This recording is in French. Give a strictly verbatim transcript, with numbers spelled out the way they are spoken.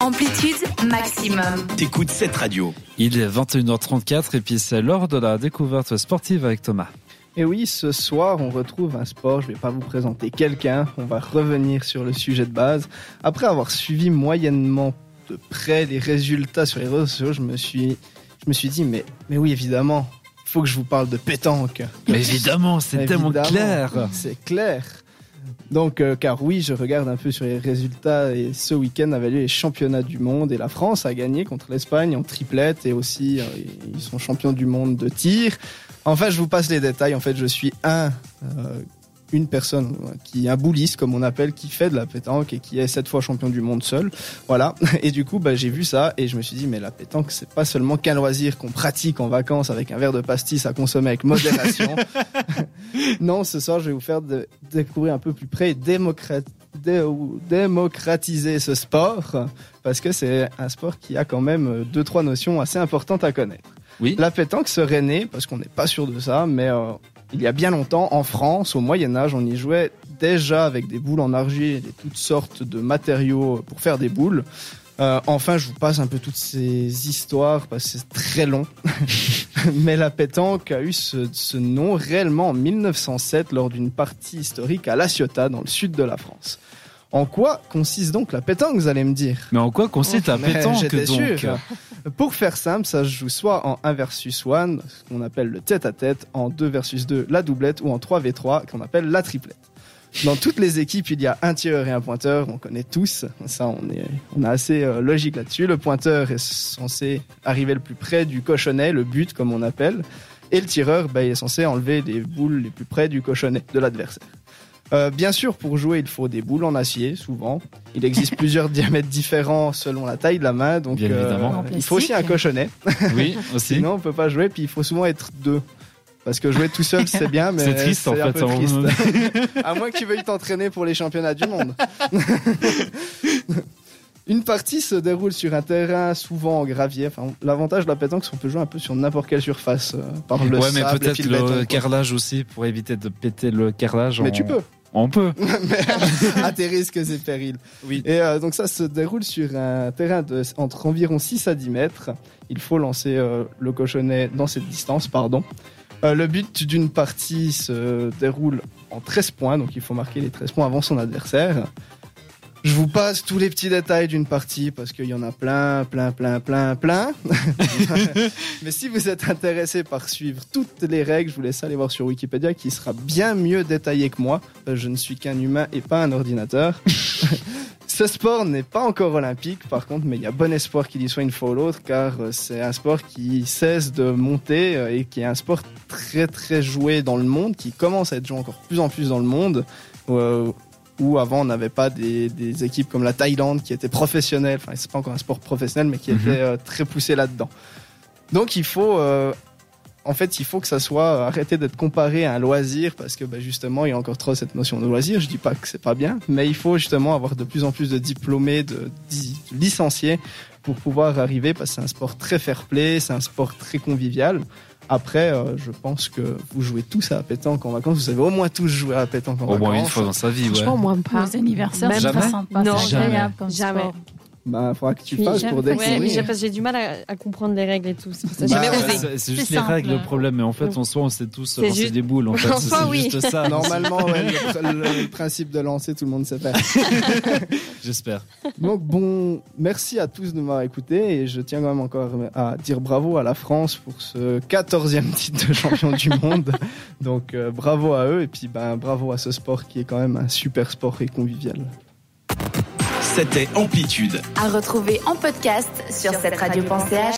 Amplitude maximum. T'écoutes cette radio. Il est vingt et une heures trente-quatre et puis c'est l'heure de la découverte sportive avec Thomas. Et oui, ce soir, on retrouve un sport. Je ne vais pas vous présenter quelqu'un. On va revenir sur le sujet de base. Après avoir suivi moyennement de près les résultats sur les réseaux sociaux, je me suis, je me suis dit, mais, mais oui, évidemment, il faut que je vous parle de pétanque. Mais évidemment, c'est Évidemment, tellement clair. C'est clair. Donc, euh, car oui, je regarde un peu sur les résultats et ce week-end avait lieu les championnats du monde et la France a gagné contre l'Espagne en triplette et aussi euh, ils sont champions du monde de tir. Enfin, je vous passe les détails. En fait, je suis un, euh, une personne qui, un bouliste comme on appelle, qui fait de la pétanque et qui est sept fois champion du monde seul. Voilà. Et du coup, bah, j'ai vu ça et je me suis dit, mais la pétanque, c'est pas seulement qu'un loisir qu'on pratique en vacances avec un verre de pastis à consommer avec modération. Non, ce soir, je vais vous faire de, découvrir un peu plus près et démocrat, dé, démocratiser ce sport parce que c'est un sport qui a quand même deux, trois notions assez importantes à connaître. Oui. La pétanque serait née, parce qu'on n'est pas sûr de ça, mais euh, il y a bien longtemps, en France, au Moyen-Âge, on y jouait déjà avec des boules en argile et toutes sortes de matériaux pour faire des boules. Euh, enfin, je vous passe un peu toutes ces histoires parce que c'est très long. Mais la pétanque a eu ce, ce nom réellement en mille neuf cent sept lors d'une partie historique à La Ciotat, dans le sud de la France. En quoi consiste donc la pétanque, vous allez me dire ? Mais en quoi consiste la pétanque J'étais donc sûr. Pour faire simple, ça se joue soit en un versus un, ce qu'on appelle le tête-à-tête, en deux versus deux, la doublette, ou en trois contre trois, qu'on appelle la triplette. Dans toutes les équipes, il y a un tireur et un pointeur, on connaît tous, ça on est, on est assez euh, logique là-dessus. Le pointeur est censé arriver le plus près du cochonnet, le but comme on appelle, et le tireur bah, est censé enlever les boules les plus près du cochonnet de l'adversaire. Euh, bien sûr, pour jouer, il faut des boules en acier, souvent. Il existe plusieurs diamètres différents selon la taille de la main, donc Bien évidemment. euh, il faut aussi un cochonnet. Oui, aussi. Sinon, on peut pas jouer, puis il faut souvent être deux. Parce que jouer tout seul, c'est bien, mais c'est triste c'est en un fait. peu triste. À moins que tu veuilles t'entraîner pour les championnats du monde. Une partie se déroule sur un terrain souvent en gravier. Enfin, l'avantage de la pétanque, c'est qu'on peut jouer un peu sur n'importe quelle surface, euh, par le ouais, mais sable et peut-être puis le, le béton, quoi. carrelage aussi pour éviter de péter le carrelage. Mais en... tu peux. On peut. Mais à tes risques et périls. Oui. Et euh, donc ça se déroule sur un terrain de, entre environ six à dix mètres. Il faut lancer euh, le cochonnet dans cette distance, pardon. Euh, le but d'une partie se déroule en treize points, donc il faut marquer les treize points avant son adversaire. Je vous passe tous les petits détails d'une partie parce qu'il y en a plein, plein, plein, plein, plein. Mais si vous êtes intéressé par suivre toutes les règles, je vous laisse aller voir sur Wikipédia qui sera bien mieux détaillé que moi. Je ne suis qu'un humain et pas un ordinateur. Ce sport n'est pas encore olympique, par contre, mais il y a bon espoir qu'il y soit une fois ou l'autre, car c'est un sport qui cesse de monter et qui est un sport très très joué dans le monde, qui commence à être joué encore plus en plus dans le monde. Euh, où avant on n'avait pas des, des équipes comme la Thaïlande qui étaient professionnelles, enfin c'est pas encore un sport professionnel mais qui Mm-hmm. étaient euh, très poussées là-dedans. Donc il faut, euh, en fait il faut que ça soit arrêté d'être comparé à un loisir parce que bah, justement il y a encore trop cette notion de loisir. Je dis pas que c'est pas bien, mais il faut justement avoir de plus en plus de diplômés, de, de licenciés pour pouvoir arriver parce que c'est un sport très fair-play, c'est un sport très convivial. Après, euh, je pense que vous jouez tous à la pétanque en vacances. Vous avez au moins tous joué à la pétanque en Au vacances. moins une fois dans sa vie, ouais. Franchement, moi pas. Aux anniversaires, Même c'est jamais. pas sympa. Non, c'est agréable jamais. comme Jamais. sport. Bah, faudra que tu Puis fasses jamais pour fait. découvrir. Ouais, mais j'ai, parce que j'ai du mal à, à comprendre les règles et tout. C'est pour ça que Bah, j'ai jamais ouais, osé. C'est, c'est juste C'est les simple. règles le problème, mais en fait en soi on sait tous C'est lancer juste- des boules en fait. En c'est soi, oui. juste ça. Normalement, ouais, le, le- le principe de lancer, tout le monde sait faire. J'espère. Donc bon, merci à tous de m'avoir écouté et je tiens quand même encore à dire bravo à la France pour ce quatorzième titre de champion du monde. Donc euh, bravo à eux et puis ben bravo à ce sport qui est quand même un super sport et convivial. C'était Amplitude. À retrouver en podcast sur cette radio point c h.